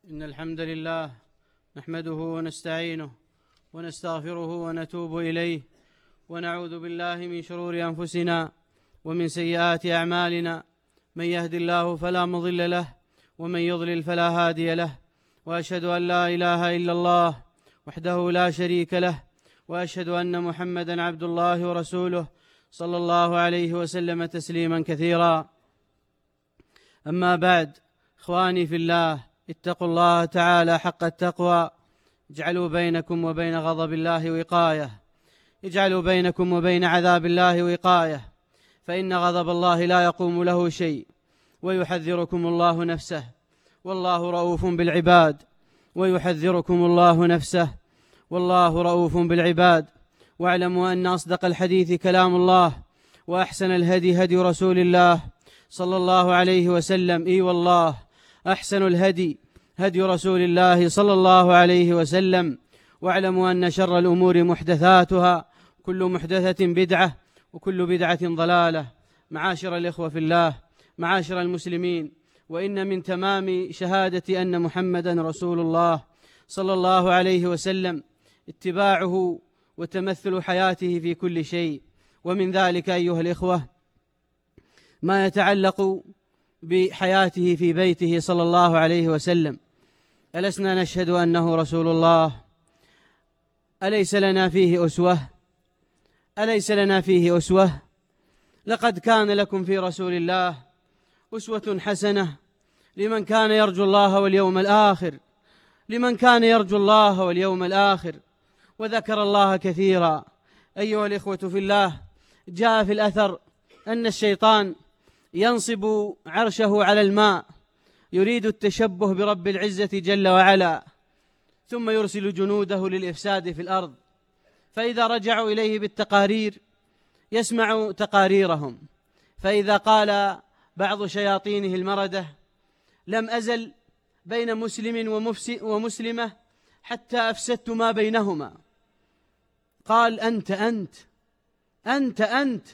إن الحمد لله نحمده ونستعينه ونستغفره ونتوب إليه ونعوذ بالله من شرور أنفسنا ومن سيئات أعمالنا. من يهد الله فلا مضل له ومن يضلل فلا هادي له، وأشهد أن لا إله إلا الله وحده لا شريك له، وأشهد أن محمدًا عبد الله ورسوله صلى الله عليه وسلم تسليما كثيرا. أما بعد، إخواني في الله، اتقوا الله تعالى حق التقوى. اجعلوا بينكم وبين غضب الله وقاية، اجعلوا بينكم وبين عذاب الله وقاية، فإن غضب الله لا يقوم له شيء، ويحذركم الله نفسه، والله رؤوف بالعباد. ويحذركم الله نفسه والله رؤوف بالعباد. واعلموا أن أصدق الحديث كلام الله، وأحسن الهدي هدي رسول الله صلى الله عليه وسلم. إي والله، أحسن الهدي هدي رسول الله صلى الله عليه وسلم. واعلموا أن شر الأمور محدثاتها، كل محدثة بدعة وكل بدعة ضلالة. معاشر الإخوة في الله، معاشر المسلمين، وإن من تمام شهادة أن محمدًا رسول الله صلى الله عليه وسلم اتباعه وتمثل حياته في كل شيء. ومن ذلك أيها الإخوة ما يتعلق بحياته في بيته صلى الله عليه وسلم. ألسنا نشهد أنه رسول الله؟ أليس لنا فيه أسوة؟ أليس لنا فيه أسوة؟ لقد كان لكم في رسول الله أسوة حسنة لمن كان يرجو الله واليوم الآخر، لمن كان يرجو الله واليوم الآخر وذكر الله كثيرا. أيها الإخوة في الله، جاء في الأثر أن الشيطان ينصب عرشه على الماء، يريد التشبه برب العزة جل وعلا، ثم يرسل جنوده للإفساد في الأرض. فإذا رجعوا إليه بالتقارير يسمع تقاريرهم، فإذا قال بعض شياطينه المردة: لم أزل بين مسلم ومسلمة حتى أفسدت ما بينهما، قال: أنت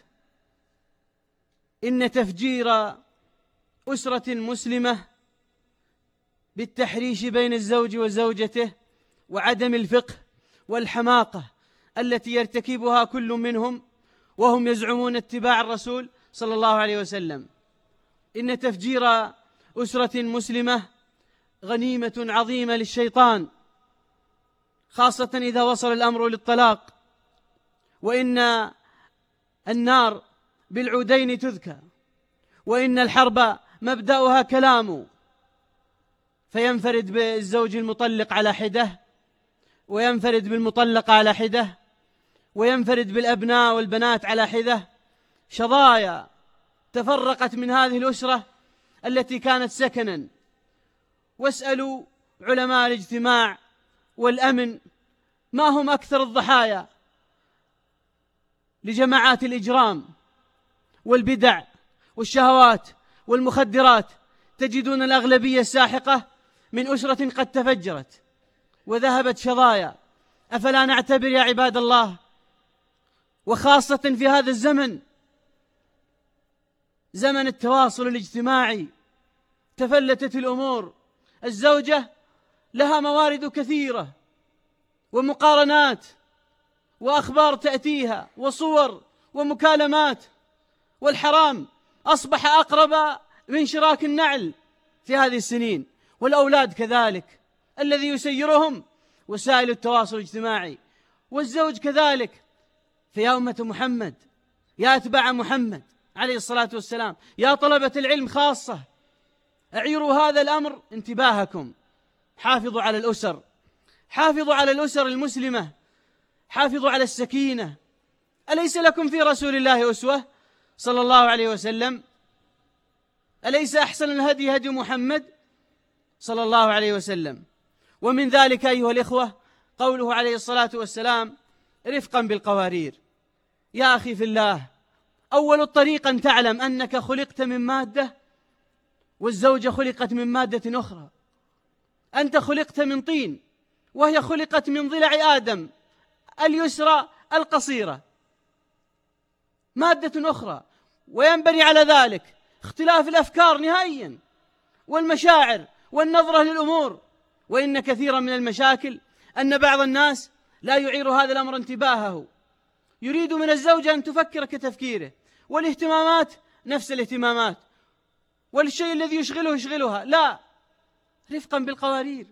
إن تفجير أسرة مسلمة بالتحريش بين الزوج وزوجته وعدم الفقه والحماقة التي يرتكبها كل منهم وهم يزعمون اتباع الرسول صلى الله عليه وسلم، إن تفجير أسرة مسلمة غنيمة عظيمة للشيطان، خاصة إذا وصل الأمر للطلاق، وإن النار بالعودين تذكى، وإن الحرب مبدأها كلام، فينفرد بالزوج المطلق على حدة، وينفرد بالمطلقة على حدة، وينفرد بالأبناء والبنات على حدة. شظايا تفرقت من هذه الأسرة التي كانت سكناً. واسألوا علماء الاجتماع والأمن ما هم أكثر الضحايا لجماعات الإجرام والبدع والشهوات والمخدرات. تجدون الأغلبية الساحقة من أسرة قد تفجرت وذهبت شظايا. أفلا نعتبر يا عباد الله، وخاصة في هذا الزمن، زمن التواصل الاجتماعي، تفلتت الأمور، الزوجة لها موارد كثيرة ومقارنات وأخبار تأتيها وصور ومكالمات، والحرام أصبح أقرب من شراك النعل في هذه السنين، والأولاد كذلك الذي يسيرهم وسائل التواصل الاجتماعي، والزوج كذلك. فيا أمة محمد، يا أتباع محمد عليه الصلاة والسلام، يا طلبة العلم خاصة، أعيروا هذا الأمر انتباهكم. حافظوا على الأسر، حافظوا على الأسر المسلمة، حافظوا على السكينة. أليس لكم في رسول الله أسوة صلى الله عليه وسلم؟ أليس أحسن الهدي هدي محمد صلى الله عليه وسلم؟ ومن ذلك أيها الإخوة قوله عليه الصلاة والسلام: رفقا بالقوارير. يا أخي في الله، أول الطريق أن تعلم أنك خلقت من مادة، والزوجة خلقت من مادة أخرى. أنت خلقت من طين، وهي خلقت من ضلع آدم اليسرى القصيرة، مادة أخرى. وينبني على ذلك اختلاف الأفكار نهائيا، والمشاعر والنظرة للأمور. وإن كثيرا من المشاكل أن بعض الناس لا يعير هذا الأمر انتباهه، يريد من الزوجة أن تفكر كتفكيره، والاهتمامات نفس الاهتمامات، والشيء الذي يشغله يشغلها. لا، رفقا بالقوارير،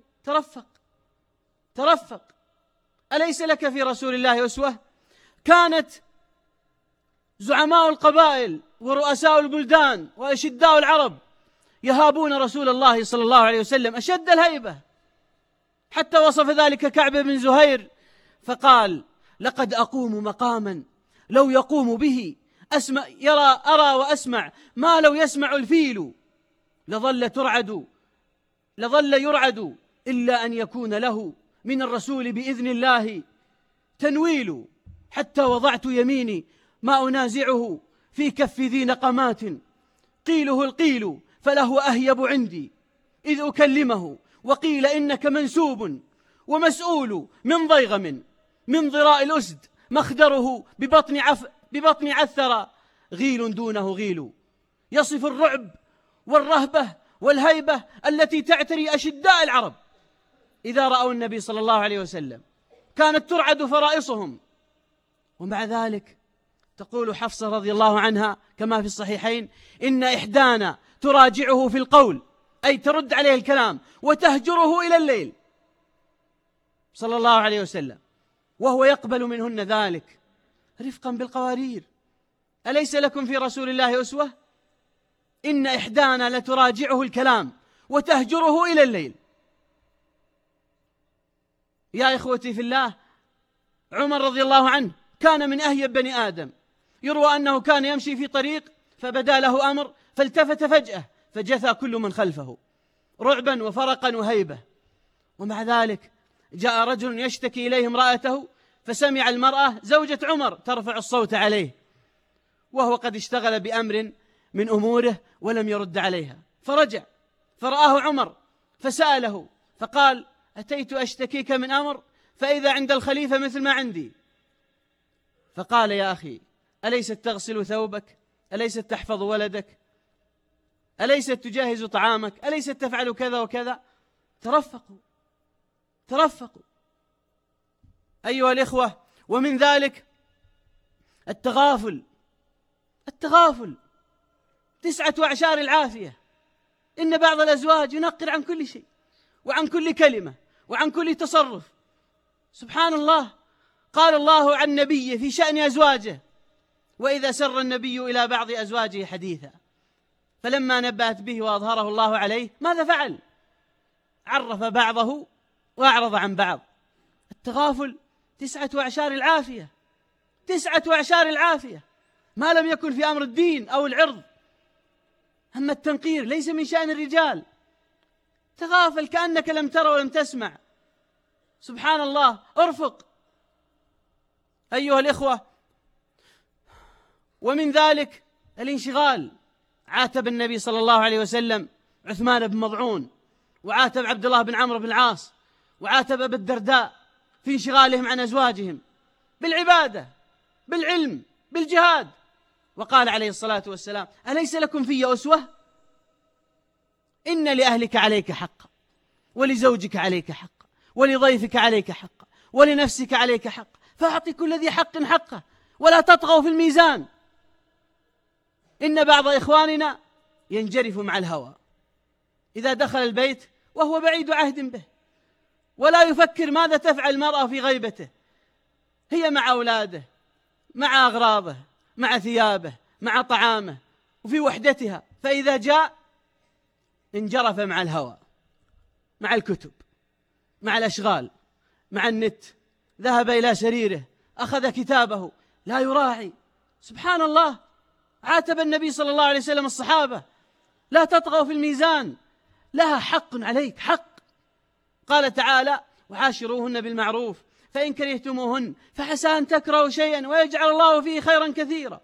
ترفق. أليس لك في رسول الله أسوة؟ كانت زعماء القبائل ورؤساء البلدان وأشداء العرب يهابون رسول الله صلى الله عليه وسلم أشد الهيبة، حتى وصف ذلك كعب بن زهير فقال: لقد أقوم مقاما لو يقوم به أرى وأسمع ما لو يسمع الفيل، لظل يرعد إلا أن يكون له من الرسول بإذن الله تنويل، حتى وضعت يميني ما أنازعه في كف ذي نقمات، قيله القيل فله أهيب عندي إذ أكلمه، وقيل إنك منسوب ومسؤول من ضيغم، من ضراء الأسد مخدره ببطن عثر، غيل دونه غيل. يصف الرعب والرهبة والهيبة التي تعتري أشداء العرب إذا رأوا النبي صلى الله عليه وسلم، كانت ترعد فرائصهم. ومع ذلك تقول حفصة رضي الله عنها كما في الصحيحين: إن إحدانا تراجعه في القول، أي ترد عليه الكلام، وتهجره إلى الليل صلى الله عليه وسلم، وهو يقبل منهن ذلك رفقا بالقوارير. أليس لكم في رسول الله أسوة؟ إن إحدانا لتراجعه الكلام وتهجره إلى الليل. يا إخوتي في الله، عمر رضي الله عنه كان من أهيب بني آدم، يروى أنه كان يمشي في طريق فبدا له أمر فالتفت فجأة فجثى كل من خلفه رعبا وفرقا وهيبة. ومع ذلك جاء رجل يشتكي إليه امرأته، فسمع المرأة زوجة عمر ترفع الصوت عليه، وهو قد اشتغل بأمر من أموره ولم يرد عليها، فرجع فرآه عمر فسأله فقال: أتيت أشتكيك من أمر فإذا عند الخليفة مثل ما عندي. فقال: يا أخي، أليست تغسل ثوبك؟ أليست تحفظ ولدك؟ أليست تجهز طعامك؟ أليست تفعل كذا وكذا؟ ترفقوا أيها الإخوة. ومن ذلك التغافل 9 أعشار العافية. إن بعض الأزواج ينقر عن كل شيء وعن كل كلمة وعن كل تصرف. سبحان الله، قال الله عن نبيه في شأن أزواجه: وإذا سر النبي إلى بعض أزواجه حديثا فلما نبأت به وأظهره الله عليه ماذا فعل؟ عرف بعضه وأعرض عن بعض. التغافل 9 أعشار العافية، 9 أعشار العافية، ما لم يكن في أمر الدين أو العرض. أما التنقير ليس من شأن الرجال. تغافل كأنك لم ترى ولم تسمع. سبحان الله، ارفق أيها الإخوة. ومن ذلك الانشغال. عاتب النبي صلى الله عليه وسلم عثمان بن مضعون، وعاتب عبد الله بن عمرو بن العاص، وعاتب أبا الدرداء في انشغالهم عن أزواجهم بالعبادة بالعلم بالجهاد. وقال عليه الصلاة والسلام: أليس لكم في أسوة؟ إن لأهلك عليك حقا، ولزوجك عليك حقا، ولضيفك عليك حقا، ولنفسك عليك حقا، فأعط كل ذي حق حقه، ولا تطغوا في الميزان. إن بعض إخواننا ينجرف مع الهوى إذا دخل البيت وهو بعيد عهد به، ولا يفكر ماذا تفعل المرأة في غيبته. هي مع أولاده، مع أغراضه، مع ثيابه، مع طعامه، وفي وحدتها، فإذا جاء انجرف مع الهوى، مع الكتب، مع الأشغال، مع النت، ذهب إلى سريره، أخذ كتابه، لا يراعي. سبحان الله، عاتب النبي صلى الله عليه وسلم الصحابة: لا تطغوا في الميزان، لها حق عليك، حق. قال تعالى: وعاشروهن بالمعروف فإن كرهتموهن فعسى أن تكرهوا شيئا ويجعل الله فيه خيرا كثيرا.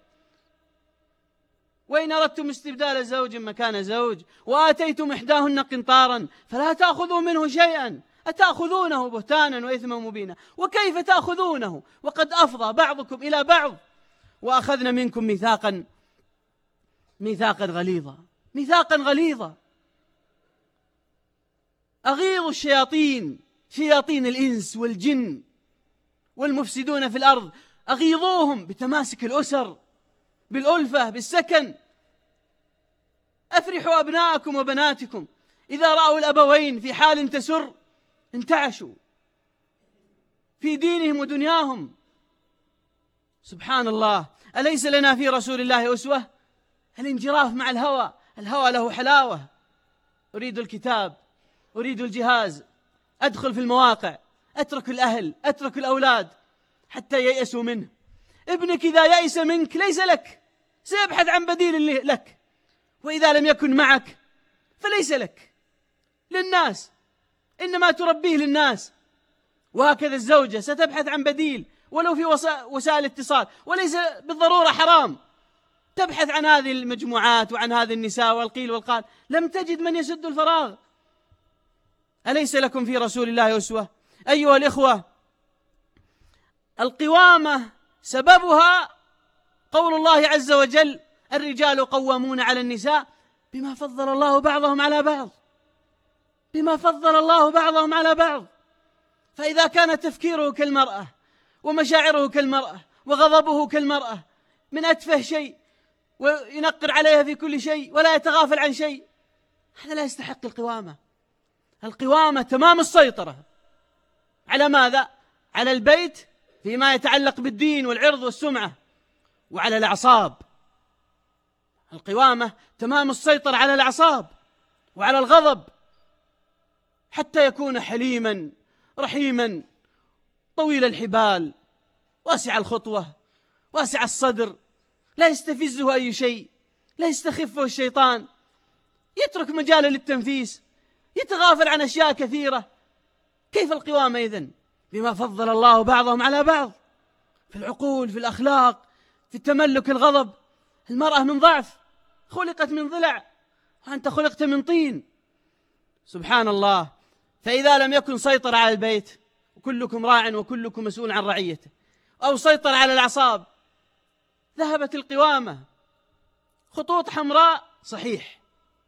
وإن أردتم استبدال زوج مكان زوج وآتيتم إحداهن قنطارا فلا تأخذوا منه شيئا أتأخذونه بهتانا وإثما مبينا. وكيف تأخذونه وقد أفضى بعضكم إلى بعض وأخذنا منكم ميثاقا غليظا. أغيظوا الشياطين، شياطين الإنس والجن والمفسدون في الأرض، أغيظوهم بتماسك الأسر، بالألفة، بالسكن. أفرحوا أبناءكم وبناتكم إذا رأوا الأبوين في حال تسر انتعشوا في دينهم ودنياهم. سبحان الله، أليس لنا في رسول الله أسوة؟ الانجراف مع الهوى، الهوى له حلاوة. أريد الكتاب، أريد الجهاز، أدخل في المواقع، أترك الأهل، أترك الأولاد حتى ييأسوا منه. ابنك إذا يأس منك ليس لك، سيبحث عن بديل لك، وإذا لم يكن معك فليس لك، للناس، إنما تربيه للناس. وهكذا الزوجة ستبحث عن بديل ولو في وسائل اتصال، وليس بالضرورة حرام، تبحث عن هذه المجموعات وعن هذه النساء والقيل والقال، لم تجد من يسد الفراغ. أليس لكم في رسول الله أسوة؟ أيها الإخوة، القوامة سببها قول الله عز وجل: الرجال قوامون على النساء بما فضل الله بعضهم على بعض، بما فضل الله بعضهم على بعض. فإذا كان تفكيره كالمرأة ومشاعره كالمرأة وغضبه كالمرأة من أتفه شيء، وينقر عليها في كل شيء ولا يتغافل عن شيء، هذا لا يستحق القوامة. القوامة تمام السيطرة على ماذا؟ على البيت فيما يتعلق بالدين والعرض والسمعة، وعلى الأعصاب. القوامة تمام السيطرة على الأعصاب وعلى الغضب، حتى يكون حليما رحيما طويل الحبال واسع الخطوة واسع الصدر، لا يستفزه أي شيء، لا يستخفه الشيطان، يترك مجالا للتنفيس، يتغافل عن أشياء كثيرة. كيف القوامة إذن؟ بما فضل الله بعضهم على بعض، في العقول، في الأخلاق، في التملك، الغضب. المرأة من ضعف، خلقت من ضلع، وأنت خلقت من طين. سبحان الله. فإذا لم يكن سيطر على البيت، وكلكم راع وكلكم مسؤول عن رعيته، أو سيطر على الأعصاب، ذهبت القوامة. خطوط حمراء صحيح،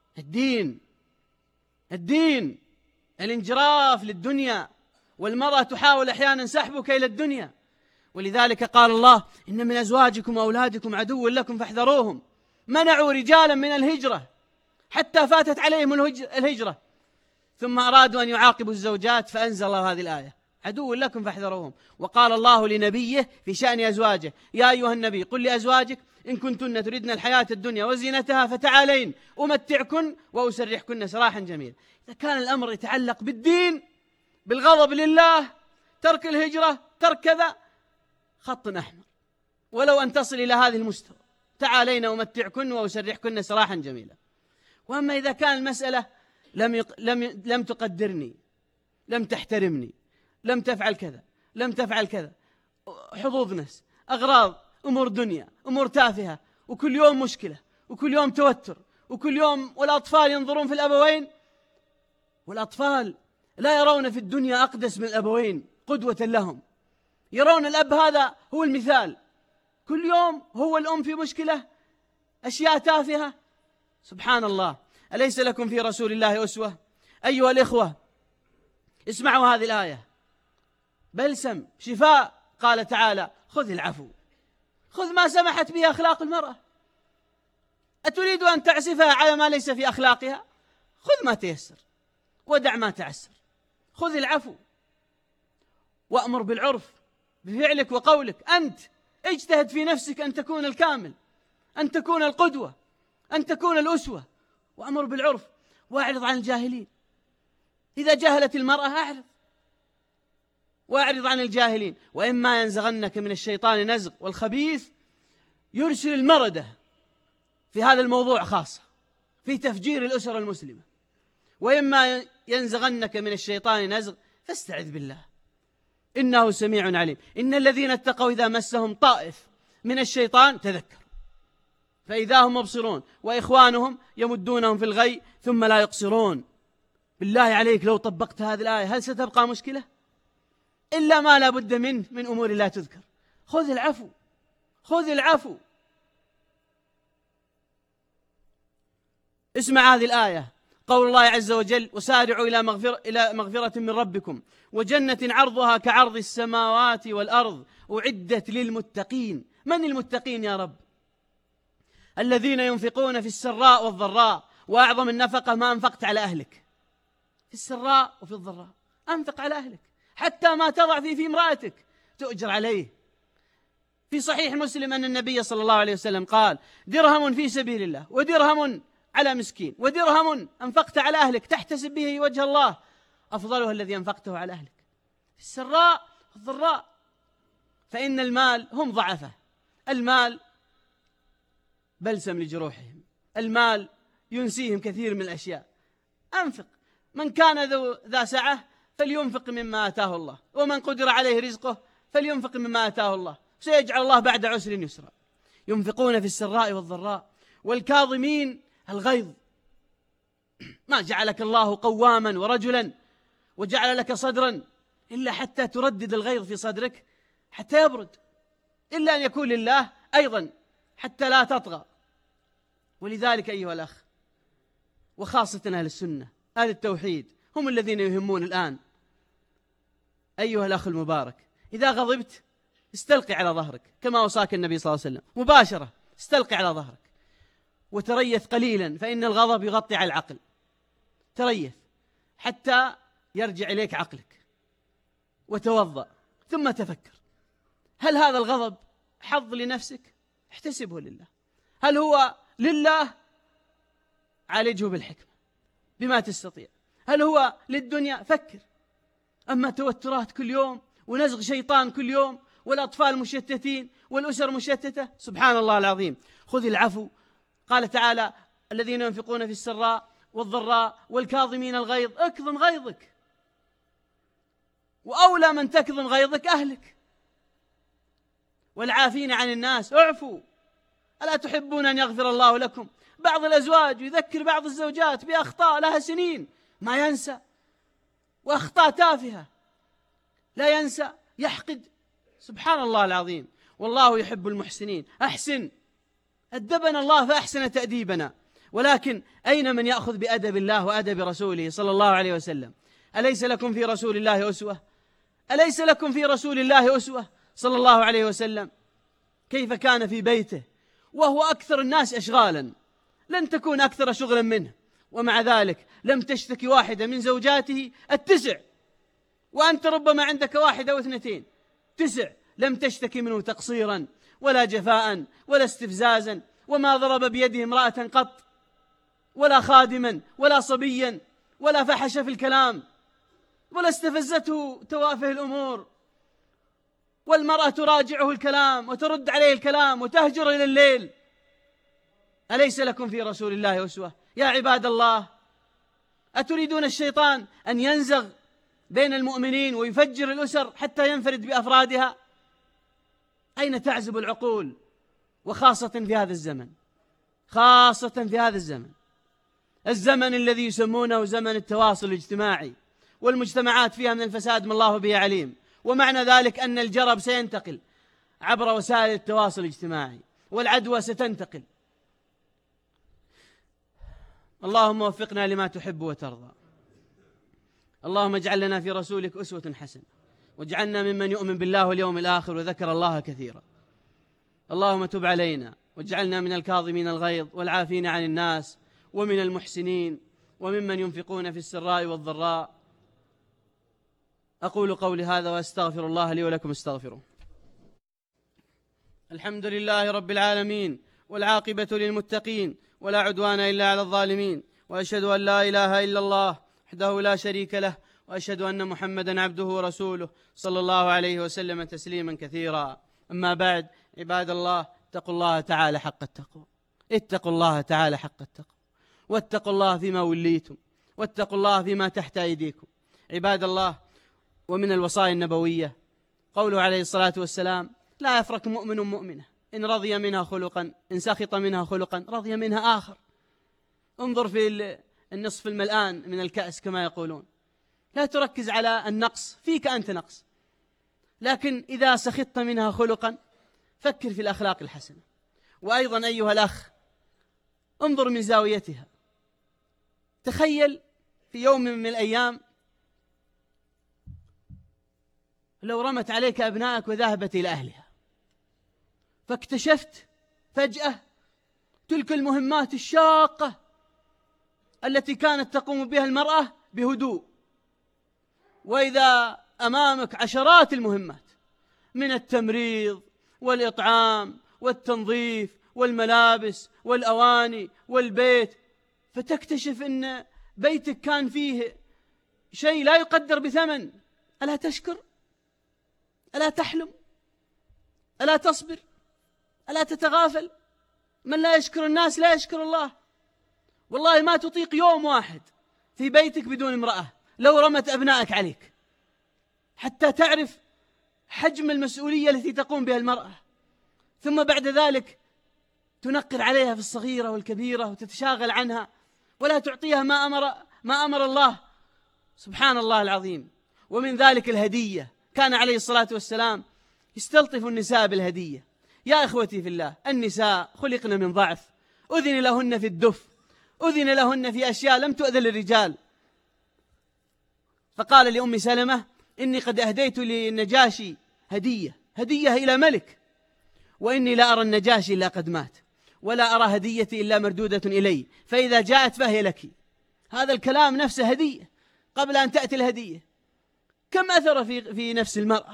الدين، الانجراف للدنيا، والمرأة تحاول أحيانا سحبك إلى الدنيا. ولذلك قال الله: إن من أزواجكم وأولادكم عدو لكم فاحذروهم. منعوا رجالا من الهجرة حتى فاتت عليهم الهجرة، ثم أرادوا أن يعاقبوا الزوجات فأنزل الله هذه الآية: عدو لكم فاحذروهم. وقال الله لنبيه في شأن أزواجه: يا أيها النبي قل لأزواجك إن كنتن تردن الحياة الدنيا وزينتها فتعالين أمتعكن وأسرحكن سراحا جميلا. إذا كان الأمر يتعلق بالدين، بالغضب لله، ترك الهجرة، ترك كذا، خط أحمر، ولو أن تصل إلى هذه المستوى: تعالين أمتعكن وأسرحكن سراحا جميلا. وأما إذا كان المسألة لم تقدرني، لم تحترمني، لم تفعل كذا، لم تفعل كذا، حظوظ نفس، أغراض، أمور دنيا، أمور تافهة، وكل يوم مشكلة، وكل يوم توتر، وكل يوم، والأطفال ينظرون في الأبوين، والأطفال لا يرون في الدنيا أقدس من الأبوين قدوة لهم، يرون الأب هذا هو المثال، كل يوم هو الأم في مشكلة، أشياء تافهة. سبحان الله. أليس لكم في رسول الله أسوة؟ أيها الإخوة، اسمعوا هذه الآية: بلسم شفاء. قال تعالى: خذ العفو، خذ ما سمحت به أخلاق المرأة. أتريد أن تعسفها على ما ليس في أخلاقها؟ خذ ما تيسر ودع ما تعسر. خذ العفو، وأمر بالعرف بفعلك وقولك. أنت اجتهد في نفسك أن تكون الكامل، أن تكون القدوة، أن تكون الأسوة، وأمر بالعرف، وأعرض عن الجاهلين. إذا جاهلت المرأة وأعرض عن الجاهلين. وإما ينزغنك من الشيطان نزغ، والخبيث يرسل المردة في هذا الموضوع خاصة، في تفجير الأسر المسلمة. وإما ينزغنك من الشيطان نزغ فاستعذ بالله إنه سميع عليم. إن الذين اتقوا إذا مسهم طائف من الشيطان تذكروا فإذا هم مبصرون، وإخوانهم يمدونهم في الغي ثم لا يقصرون. بالله عليك، لو طبقت هذه الآية هل ستبقى مشكلة؟ إلا ما لا بد منه من أمور لا تذكر. خذ العفو، خذ العفو. اسمع هذه الآية: قول الله عز وجل: وسارعوا إلى مغفرة من ربكم وجنة عرضها كعرض السماوات والأرض أعدت للمتقين. من المتقين يا رب؟ الذين ينفقون في السراء والضراء. وأعظم النفقة ما أنفقت على أهلك، في السراء وفي الضراء. أنفق على أهلك حتى ما تضع في امرأتك تؤجر عليه. في صحيح مسلم أن النبي صلى الله عليه وسلم قال: درهم في سبيل الله ودرهم على مسكين ودرهم أنفقت على أهلك تحتسب به وجه الله أفضلها الذي أنفقته على أهلك في السراء والضراء. فإن المال هم ضعفه، المال بلسم لجروحهم، المال ينسيهم كثير من الأشياء. أنفق. من كان ذا سعة فلينفق مما آتاه الله، ومن قدر عليه رزقه فلينفق مما آتاه الله، سيجعل الله بعد عسر يسرا. ينفقون في السراء والضراء والكاظمين الغيظ. ما جعلك الله قواما ورجلا وجعل لك صدرا إلا حتى تردد الغيظ في صدرك حتى يبرد، إلا أن يكون لله أيضا حتى لا تطغى. ولذلك أيها الأخ، وخاصة أهل السنة أهل التوحيد هم الذين يهمون الآن. أيها الأخ المبارك، إذا غضبت استلقي على ظهرك كما وصاك النبي صلى الله عليه وسلم، مباشرة استلقي على ظهرك وتريث قليلا، فإن الغضب يغطي على العقل. تريث حتى يرجع إليك عقلك، وتوضأ ثم تفكر: هل هذا الغضب حظ لنفسك؟ احتسبه لله. هل هو لله؟ عالجه بالحكمة بما تستطيع. هل هو للدنيا؟ فكر. أما توترات كل يوم ونزغ شيطان كل يوم والأطفال مشتتين والأسر مشتتة، سبحان الله العظيم. خذ العفو. قال تعالى: الذين ينفقون في السراء والضراء والكاظمين الغيظ. اكظم غيظك، وأولى من تكظم غيظك أهلك. والعافين عن الناس. اعفوا، ألا تحبون أن يغفر الله لكم؟ بعض الأزواج يذكر بعض الزوجات بأخطاء لها سنين ما ينسى، وأخطاء تافهة لا ينسى، يحقد. سبحان الله العظيم. والله يحب المحسنين. أحسن. أدبنا الله فأحسن تأديبنا، ولكن أين من يأخذ بأدب الله وأدب رسوله صلى الله عليه وسلم؟ أليس لكم في رسول الله أسوة؟ أليس لكم في رسول الله أسوة صلى الله عليه وسلم؟ كيف كان في بيته وهو أكثر الناس أشغالا، لن تكون أكثر شغلا منه، ومع ذلك لم تشتكي واحدة من زوجاته التسع، وأنت ربما عندك واحدة واثنتين. 9 لم تشتكي منه تقصيرا ولا جفاء ولا استفزازا، وما ضرب بيده امرأة قط، ولا خادما ولا صبيا، ولا فحش في الكلام، ولا استفزته توافه الأمور. والمرأة تراجعه الكلام وترد عليه الكلام وتهجر إلى الليل. أليس لكم في رسول الله أسوة يا عباد الله؟ أتريدون الشيطان أن ينزغ بين المؤمنين ويفجر الأسر حتى ينفرد بأفرادها؟ أين تعزب العقول؟ وخاصة في هذا الزمن، خاصة في هذا الزمن الذي يسمونه زمن التواصل الاجتماعي، والمجتمعات فيها من الفساد ما الله به عليم. ومعنى ذلك أن الجرب سينتقل عبر وسائل التواصل الاجتماعي، والعدوى ستنتقل. اللهم وفقنا لما تحب وترضى. اللهم اجعل لنا في رسولك أسوة حسنة، واجعلنا ممن يؤمن بالله واليوم الآخر وذكر الله كثيرا. اللهم تب علينا واجعلنا من الكاظمين الغيظ والعافين عن الناس ومن المحسنين وممن ينفقون في السراء والضراء. أقول قولي هذا وأستغفر الله لي ولكم، استغفروه. الحمد لله رب العالمين، والعاقبة للمتقين، ولا عدوان إلا على الظالمين، وأشهد أن لا إله إلا الله وحده لا شريك له، وأشهد أن محمدا عبده ورسوله صلى الله عليه وسلم تسليما كثيرا. أما بعد، عباد الله، اتقوا الله تعالى حق التقوى. اتقوا الله تعالى حق التقوى، واتقوا الله فيما وليتم، واتقوا الله فيما تحت أيديكم. عباد الله، ومن الوصايا النبوية قوله عليه الصلاة والسلام: لا يفرق مؤمن مؤمنة إن رضي منها خلقا، إن سخط منها خلقا رضي منها آخر. انظر في النصف الملآن من الكأس كما يقولون. لا تركز على النقص، فيك أنت نقص، لكن إذا سخطت منها خلقا فكر في الأخلاق الحسنة. وأيضا أيها الأخ، انظر من زاويتها، تخيل في يوم من الأيام لو رمت عليك أبنائك وذهبت إلى أهلها، فاكتشفت فجأة تلك المهمات الشاقة التي كانت تقوم بها المرأة بهدوء، وإذا أمامك عشرات المهمات من التمريض والإطعام والتنظيف والملابس والأواني والبيت، فتكتشف أن بيتك كان فيه شيء لا يقدر بثمن. ألا تشكر؟ ألا تحلم؟ ألا تصبر؟ ألا تتغافل؟ من لا يشكر الناس لا يشكر الله. والله ما تطيق يوم واحد في بيتك بدون امرأة لو رمت أبنائك عليك، حتى تعرف حجم المسؤولية التي تقوم بها المرأة. ثم بعد ذلك تنقر عليها في الصغيرة والكبيرة وتتشاغل عنها ولا تعطيها ما أمر الله. سبحان الله العظيم. ومن ذلك الهدية، كان عليه الصلاة والسلام يستلطف النساء بالهدية. يا إخوتي في الله، النساء خلقن من ضعف، أذن لهن في الدف، أذن لهن في أشياء لم تؤذن للرجال. فقال لأم سلمة: إني قد أهديت للنجاشي هدية إلى ملك، وإني لا أرى النجاشي إلا قد مات، ولا أرى هديتي إلا مردودة إلي، فإذا جاءت فهي لك. هذا الكلام نفسه هدية قبل أن تأتي الهدية. كم أثر في نفس المرأة؟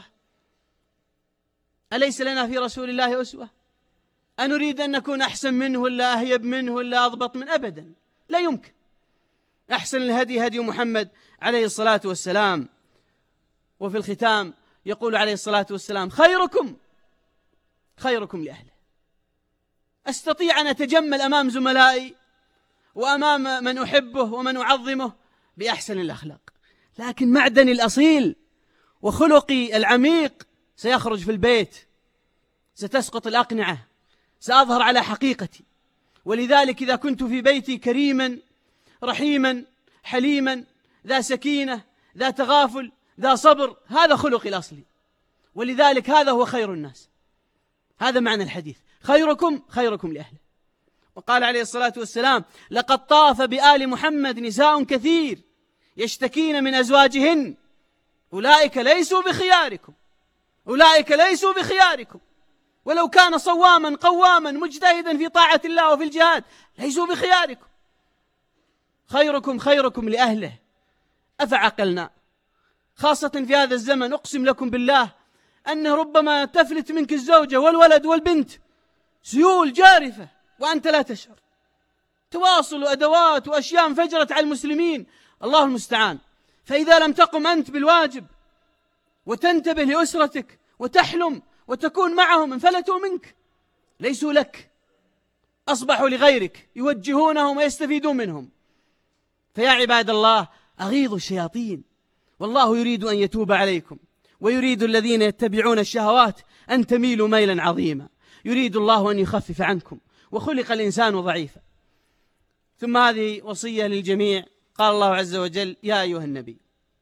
أليس لنا في رسول الله أسوة؟ أنريد أن نكون أحسن منه ولا أهيب منه ولا أضبط منه؟ أبدا، لا يمكن. أحسن الهدي هدي محمد عليه الصلاة والسلام. وفي الختام يقول عليه الصلاة والسلام: خيركم لأهله. أستطيع أن أتجمل أمام زملائي وأمام من أحبه ومن أعظمه بأحسن الأخلاق، لكن معدني الأصيل وخلقي العميق سيخرج في البيت، ستسقط الأقنعة، سأظهر على حقيقتي. ولذلك إذا كنت في بيتي كريما رحيما حليما ذا سكينة ذا تغافل ذا صبر، هذا خلقي الأصلي، ولذلك هذا هو خير الناس. هذا معنى الحديث: خيركم لأهله. وقال عليه الصلاة والسلام: لقد طاف بآل محمد نساء كثير يشتكين من أزواجهن، أولئك ليسوا بخياركم، ولو كان صواما قواما مجتهدا في طاعة الله وفي الجهاد ليسوا بخياركم. خيركم لأهله. أفعقلنا خاصة في هذا الزمن؟ أقسم لكم بالله أنه ربما تفلت منك الزوجة والولد والبنت سيول جارفة وأنت لا تشعر. تواصل وأدوات وأشياء انفجرت على المسلمين، الله المستعان. فإذا لم تقم أنت بالواجب وتنتبه لأسرتك وتحلم وتكون معهم، انفلتوا منك، ليسوا لك، أصبحوا لغيرك، يوجهونهم ويستفيدون منهم. فيا عباد الله، أغيظوا الشياطين، والله يريد أن يتوب عليكم، ويريد الذين يتبعون الشهوات أن تميلوا ميلا عظيما. يريد الله أن يخفف عنكم، وخلق الإنسان ضعيفا. ثم هذه وصية للجميع. قال الله عز وجل: يا أيها النبي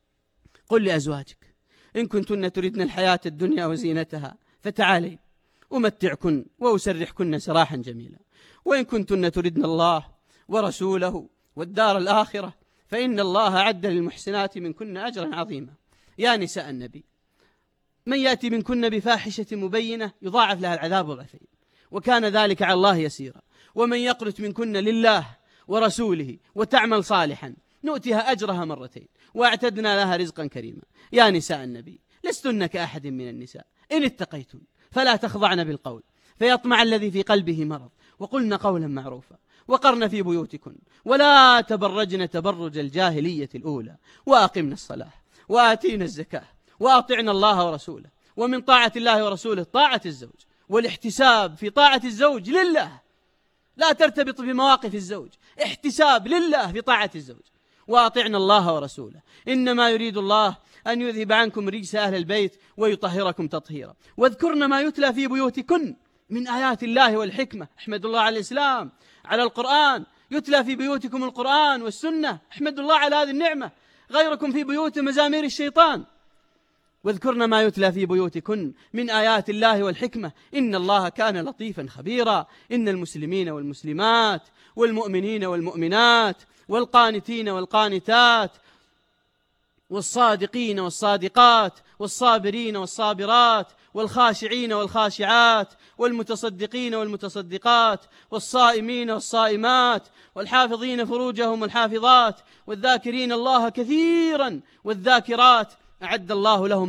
قل لأزواجك إن كنتن تردن الحياة الدنيا وزينتها فتعالين أمتعكن وأسرحكن سراحا جميلا، وإن كنتن تردن الله ورسوله والدار الآخرة فإن الله أعد للمحسنات منكن أجرا عظيما. يا نساء النبي، من يأتي منكن بفاحشة مبينة يضاعف لها العذاب ضعفين، وكان ذلك على الله يسيرا. ومن يقنت منكن لله ورسوله وتعمل صالحا نؤتها أجرها مرتين وأعتدنا لها رزقا كريما. يا نساء النبي، لستن كأحد من النساء إن اتقيتن فلا تخضعن بالقول فيطمع الذي في قلبه مرض، وقلن قولا معروفا، وقرن في بيوتكن ولا تبرجن تبرج الجاهلية الأولى، وأقمنا الصلاة وآتينا الزكاة وأطعنا الله ورسوله. ومن طاعة الله ورسوله طاعة الزوج، والاحتساب في طاعة الزوج لله، لا ترتبط بمواقف الزوج، احتساب لله في طاعة الزوج. وأطعنا الله ورسوله، إنما يريد الله أن يذهب عنكم رجس أهل البيت ويطهركم تطهيرا. واذكرن ما يتلى في بيوتكن من آيات الله والحكمة. احمد الله على الإسلام، على القرآن. يتلى في بيوتكم القرآن والسنة، احمد الله على هذه النعمة. غيركم في بيوت مزامير الشيطان. واذكرن ما يتلى في بيوتكن من آيات الله والحكمة إن الله كان لطيفا خبيرا. إن المسلمين والمسلمات والمؤمنين والمؤمنات والقانتين والقانتات، والصادقين والصادقات، والصابرين والصابرات، والخاشعين والخاشعات، والمتصدقين والمتصدقات، والصائمين والصائمات، والحافظين فروجهم والحافظات، والذاكرين الله كثيرا والذاكرات، أعد الله لهم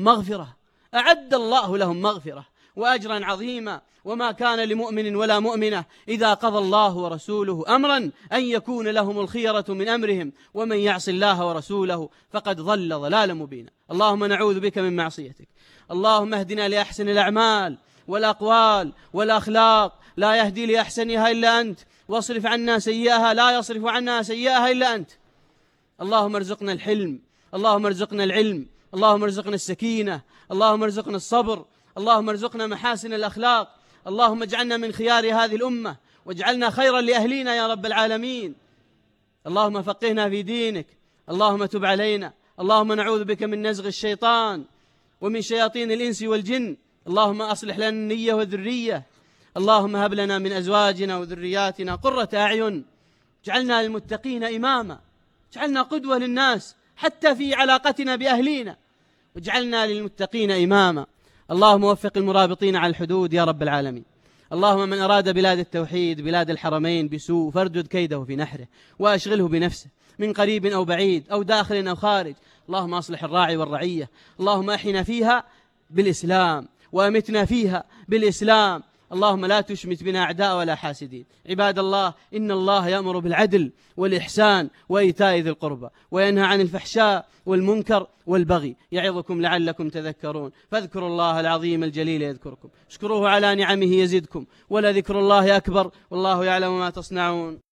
مغفرة وأجرا عظيما. وما كان لمؤمن ولا مؤمنة إذا قضى الله ورسوله أمرا أن يكون لهم الخيرة من أمرهم، ومن يعص الله ورسوله فقد ضل ضلالا مبينا. اللهم نعوذ بك من معصيتك. اللهم اهدنا لأحسن الأعمال والأقوال والأخلاق، لا يهدي لأحسنها إلا أنت، واصرف عنا سيئها لا يصرف عنا سيئها إلا أنت. اللهم ارزقنا الحلم، اللهم ارزقنا العلم، اللهم ارزقنا السكينة، اللهم ارزقنا الصبر، اللهم ارزقنا محاسن الأخلاق. اللهم اجعلنا من خيار هذه الأمة، واجعلنا خيرا لأهلينا يا رب العالمين. اللهم فقهنا في دينك، اللهم تب علينا. اللهم نعوذ بك من نزغ الشيطان ومن شياطين الإنس والجن. اللهم أصلح لنا النية والذرية. اللهم هب لنا من أزواجنا وذرياتنا قرة أعين، اجعلنا للمتقين إماما، اجعلنا قدوة للناس حتى في علاقتنا بأهلينا، واجعلنا للمتقين إماما. اللهم وفق المرابطين على الحدود يا رب العالمين. اللهم من أراد بلاد التوحيد بلاد الحرمين بسوء فاردد كيده في نحره، وأشغله بنفسه من قريب أو بعيد أو داخل أو خارج. اللهم أصلح الراعي والرعية. اللهم أحينا فيها بالإسلام وأمتنا فيها بالإسلام. اللهم لا تشمت بنا أعداء ولا حاسدين. عباد الله، إن الله يأمر بالعدل والإحسان وإيتاء ذي القربى، وينهى عن الفحشاء والمنكر والبغي، يعظكم لعلكم تذكرون. فاذكروا الله العظيم الجليل يذكركم، اشكروه على نعمه يزدكم، ولذكر الله أكبر، والله يعلم ما تصنعون.